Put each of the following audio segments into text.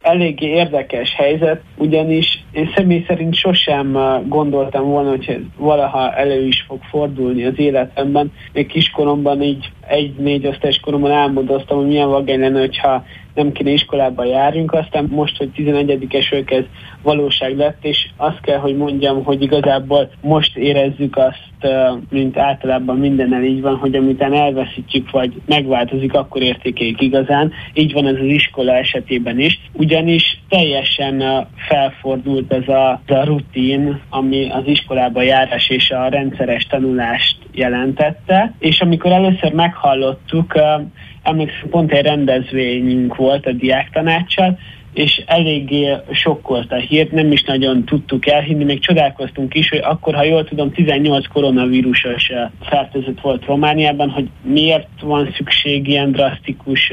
eléggé érdekes helyzet, ugyanis én személy szerint sosem gondoltam volna, hogy valaha elő is fog fordulni az életemben. Még kiskoromban így 1-4 osztályos koromban álmodoztam, hogy milyen vagány lenne, hogyha nem kéne iskolába járjunk, aztán most, hogy 11-es vagyok, ez valóság lett, és azt kell, hogy mondjam, hogy igazából most érezzük azt, mint általában mindennel így van, hogy amitán elveszítjük, vagy megváltozik, akkor értékeljük igazán. Így van ez az iskola esetében is, ugyanis teljesen felfordult ez a rutin, ami az iskolába járás és a rendszeres tanulást jelentette, és amikor először meghallottuk, emlékszem, pont egy rendezvényünk volt a diáktanáccsal, és eléggé sokkolt a hírt, nem is nagyon tudtuk elhinni, még csodálkoztunk is, hogy akkor, ha jól tudom, 18 koronavírusos fertőzött volt Romániában, hogy miért van szükség ilyen drasztikus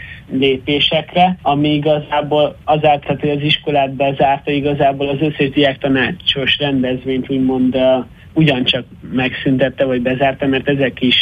lépésekre, ami igazából azáltal, hogy az iskolát bezárta, igazából az összes diáktanácsos rendezvényt úgymond ugyancsak megszüntette, vagy bezárta, mert ezek is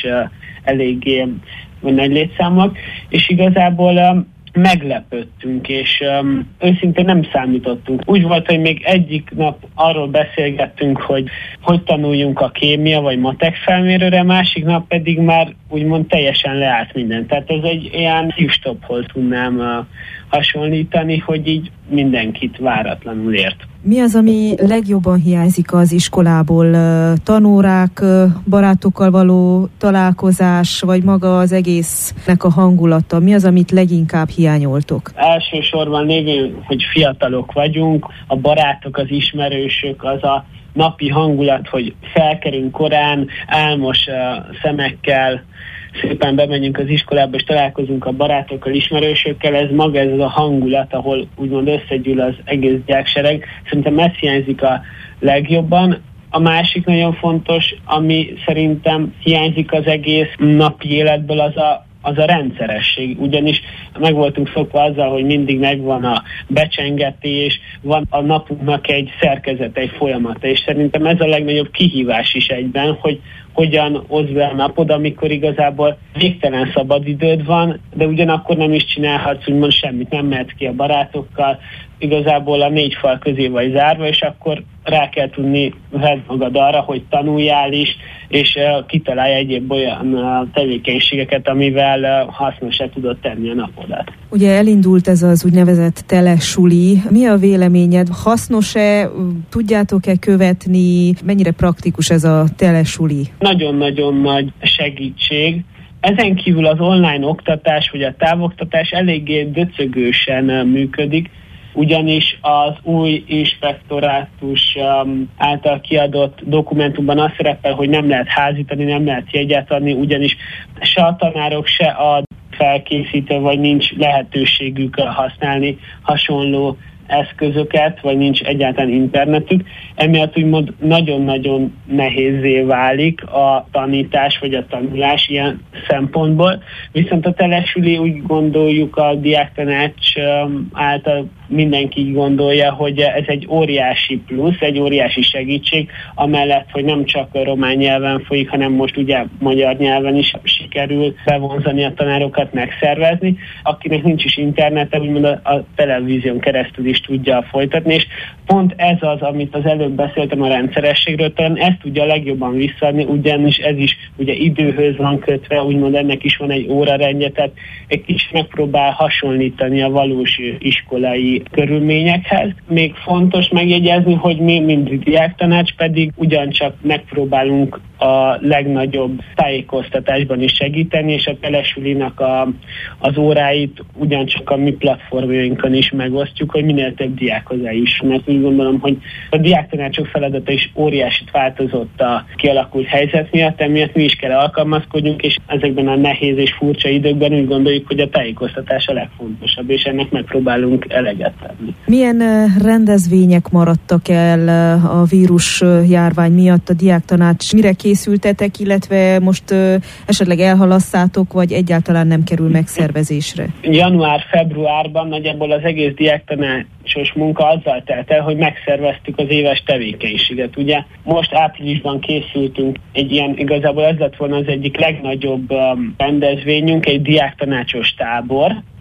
eléggé nagy létszámok, és igazából meglepődtünk, és őszintén nem számítottunk. Úgy volt, hogy még egyik nap arról beszélgettünk, hogy tanuljunk a kémia vagy matek felmérőre, másik nap pedig már úgymond teljesen leállt minden. Tehát ez egy ilyen hívstophoz tudnám hasonlítani, hogy így mindenkit váratlanul ért. Mi az, ami legjobban hiányzik az iskolából? Tanórák, barátokkal való találkozás, vagy maga az egésznek a hangulata? Mi az, amit leginkább hiányoltok? Elsősorban lévén, hogy fiatalok vagyunk, a barátok, az ismerősök, az a napi hangulat, hogy felkerünk korán, álmos szemekkel, szépen bemegyünk az iskolába, és találkozunk a barátokkal, ismerősökkel, ez maga ez a hangulat, ahol úgymond összegyűl az egész diáksereg. Szerintem ez hiányzik a legjobban. A másik nagyon fontos, ami szerintem hiányzik az egész napi életből, az a rendszeresség, ugyanis meg voltunk szokva azzal, hogy mindig megvan a becsengetés, van a napunknak egy szerkezete, egy folyamata, és szerintem ez a legnagyobb kihívás is egyben, hogy hogyan oszd be a napod, amikor igazából végtelen szabadidőd van, de ugyanakkor nem is csinálhatsz úgymond semmit, nem mehetsz ki a barátokkal, igazából a 4 fal közé vagy zárva, és akkor rá kell tudni vedd magad arra, hogy tanuljál is, és kitalálj egyéb olyan tevékenységeket, amivel hasznosá tudod tenni a napodat. Ugye elindult ez az úgynevezett telesuli. Mi a véleményed? Hasznos-e? Tudjátok-e követni? Mennyire praktikus ez a telesuli? Nagyon-nagyon nagy segítség. Ezen kívül az online oktatás, vagy a távoktatás eléggé döcögősen működik, ugyanis az új inspektorátus által kiadott dokumentumban az szerepel, hogy nem lehet házítani, nem lehet jegyet adni, ugyanis se a tanárok, se a felkészítő, vagy nincs lehetőségük használni hasonló eszközöket, vagy nincs egyáltalán internetük. Emiatt úgymond nagyon-nagyon nehézzé válik a tanítás, vagy a tanulás ilyen szempontból. Viszont a telesüli úgy gondoljuk, a diáktanács által mindenki így gondolja, hogy ez egy óriási plusz, egy óriási segítség, amellett, hogy nem csak a román nyelven folyik, hanem most ugye magyar nyelven is sikerül bevonzani a tanárokat, megszervezni. Akinek nincs is internete, úgymond a televízión keresztül is tudja folytatni, és pont ez az, amit az előbb beszéltem a rendszerességről, talán ezt tudja a legjobban visszaadni, ugyanis ez is ugye időhöz van kötve, úgymond ennek is van egy órarendje, tehát egy kicsit megpróbál hasonlítani a valós iskolai körülményekhez. Még fontos megjegyezni, hogy mi, mint diáktanács pedig ugyancsak megpróbálunk a legnagyobb tájékoztatásban is segíteni, és a telesulinak az óráit ugyancsak a mi platformjainkon is megosztjuk, hogy minél több diák hozzájusson. Mert úgy gondolom, hogy a diáktanácsok feladata is óriásit változott a kialakult helyzet miatt, emiatt mi is kell alkalmazkodjunk, és ezekben a nehéz és furcsa időkben úgy gondoljuk, hogy a tájékoztatás a legfontosabb, és ennek megpróbálunk eleget tenni. Milyen rendezvények maradtak el a vírus járvány miatt? A diáktanács mire készültetek, illetve most esetleg elhalasztátok, vagy egyáltalán nem kerül megszervezésre? Január-februárban nagyjából az egész diáktanácsos munka azzal telt el, hogy megszerveztük az éves tevékenységet. Ugye most áprilisban készültünk egy ilyen, igazából ez lett volna az egyik legnagyobb rendezvényünk, egy diáktanácsos tábor,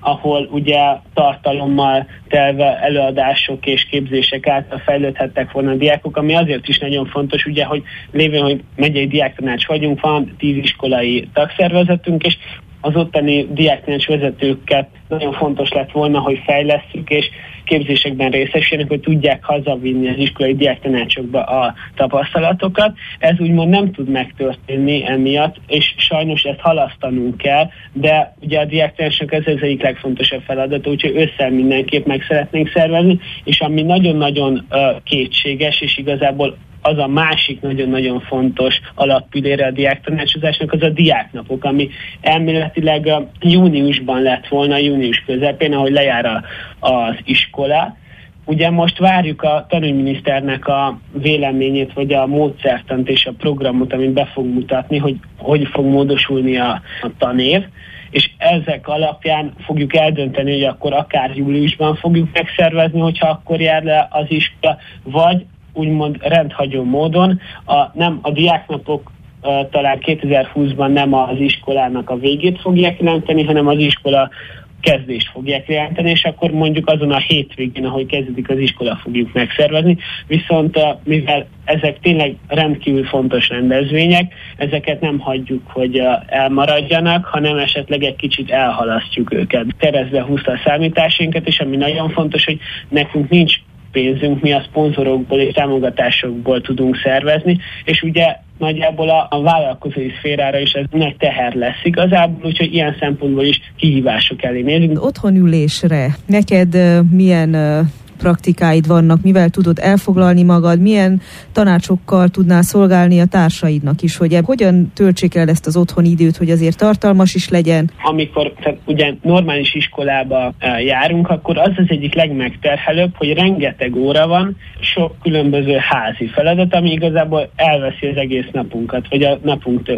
ahol ugye tartalommal telve előadások és képzések által fejlődhettek volna a diákok, ami azért is nagyon fontos, ugye, hogy lévén, hogy megyei diáktanács vagyunk, van 10 iskolai tagszervezetünk, és az ottani diáktanács vezetőket nagyon fontos lett volna, hogy fejlesszük, és képzésekben részesüljenek, hogy tudják hazavinni az iskolai diáktanácsokba a tapasztalatokat. Ez úgymond nem tud megtörténni emiatt, és sajnos ezt halasztanunk kell, de ugye a diáktanácsnak ez az egyik legfontosabb feladata, úgyhogy össze mindenképp meg szeretnénk szervezni, és ami nagyon-nagyon kétséges, és igazából az a másik nagyon-nagyon fontos alappillére a diáktanácsozásnak, az a diáknapok, ami elméletileg júniusban lett volna, június közepén, ahogy lejár az iskola. Ugye most várjuk a tanügyminiszternek a véleményét, vagy a módszertant és a programot, amit be fog mutatni, hogy fog módosulni a tanév, és ezek alapján fogjuk eldönteni, hogy akkor akár júliusban fogjuk megszervezni, hogyha akkor jár le az iskola, vagy úgymond rendhagyó módon. Nem a diáknapok talán 2020-ban nem az iskolának a végét fogják jelenteni, hanem az iskola kezdést fogják jelenteni, és akkor mondjuk azon a hétvégén, ahogy kezdődik az iskola, fogjuk megszervezni. Viszont mivel ezek tényleg rendkívül fontos rendezvények, ezeket nem hagyjuk, hogy elmaradjanak, hanem esetleg egy kicsit elhalasztjuk őket. Keresztbe húzta a számításainkat, és ami nagyon fontos, hogy nekünk nincs pénzünk, mi a szponzorokból és támogatásokból tudunk szervezni, és ugye nagyjából a vállalkozói szférára is ez nagy teher lesz igazából, úgyhogy ilyen szempontból is kihívások elé nézünk. Otthonülésre neked milyen praktikáid vannak, mivel tudod elfoglalni magad, milyen tanácsokkal tudnál szolgálni a társaidnak is, hogy hogyan töltsék el ezt az otthoni időt, hogy azért tartalmas is legyen? Amikor ugye normális iskolába járunk, akkor az egyik legmegterhelőbb, hogy rengeteg óra van, sok különböző házi feladat, ami igazából elveszi az egész napunkat, vagy a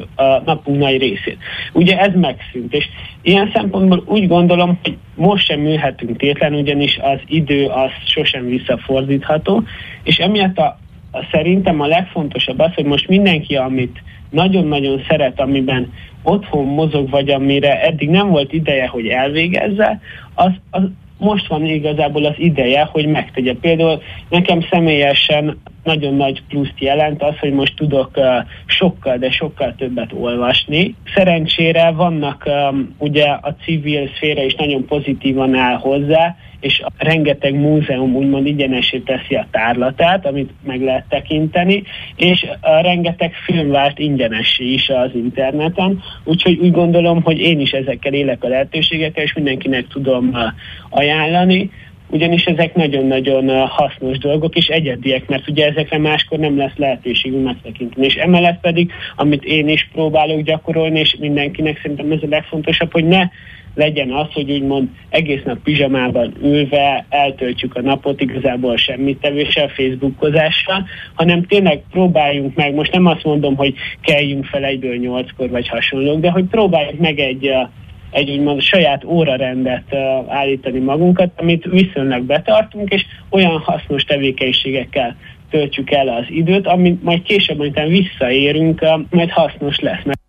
napunk nagy részét. Ugye ez megszűnt, és ilyen szempontból úgy gondolom, hogy most sem ülhetünk tétlen, ugyanis az idő az sosem visszafordítható, és emiatt szerintem a legfontosabb az, hogy most mindenki, amit nagyon-nagyon szeret, amiben otthon mozog, vagy amire eddig nem volt ideje, hogy elvégezze, az most van igazából az ideje, hogy megtegye. Például nekem személyesen nagyon nagy pluszt jelent az, hogy most tudok sokkal, de sokkal többet olvasni. Szerencsére vannak, ugye a civil szféra is nagyon pozitívan áll hozzá, és rengeteg múzeum úgymond ingyenesé teszi a tárlatát, amit meg lehet tekinteni, és rengeteg film vált ingyenessé is az interneten, úgyhogy úgy gondolom, hogy én is ezekkel élek a lehetőségekkel, és mindenkinek tudom ajánlani, ugyanis ezek nagyon-nagyon hasznos dolgok, és egyediek, mert ugye ezekre máskor nem lesz lehetőségünk megtekinteni. És emellett pedig, amit én is próbálok gyakorolni, és mindenkinek szerintem ez a legfontosabb, hogy ne legyen az, hogy úgymond egész nap pizsamában ülve eltöltjük a napot igazából semmit tevéssel, facebookozással, hanem tényleg próbáljunk meg, most nem azt mondom, hogy keljünk fel egyből 8-kor vagy hasonlók, de hogy próbáljuk meg egy úgymond saját órarendet állítani magunkat, amit viszonylag betartunk, és olyan hasznos tevékenységekkel töltjük el az időt, amit majd később, amikor visszaérünk, majd hasznos lesz.